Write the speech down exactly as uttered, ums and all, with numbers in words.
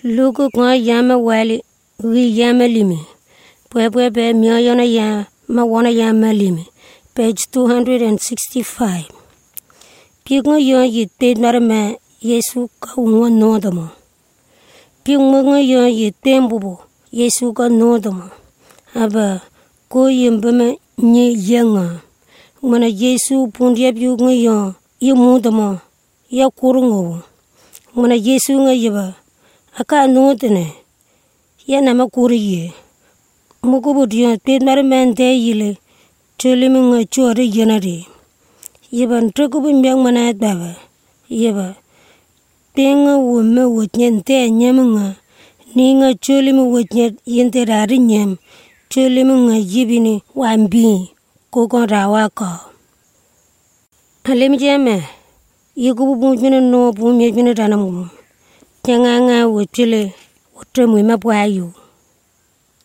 Luku kwa yama wali, ri yama limi. Pwe pwe pe mio yona ya, ma wana yama limi. Page two hundred sixty-five. Pigno yon yi te marama Yesu ka unwa nodamo. Pigno yon yi tembubo Yesu ka nodamo. Aba ko yimbama nye yanga. Mana Yesu pundia pigno yon yi mudamo ya kurungo. Mana Yesu nga yiba aka nodane ya nama kuriye. Mukubu diyon te marama nte yile chulimi nga chore yanari. Yeba ntrokubu mbiang mana baba. Yeba tenga wume wutnyen te nyam nga. Ni nga chulimi wutnyen yente rari nyam. Chulimi nga yibini wambi kukon rawa ka. Halim jeme. Yikubu bumjene no bumjene ranamu. Nyanga nga wutile wutremu ima pwayo.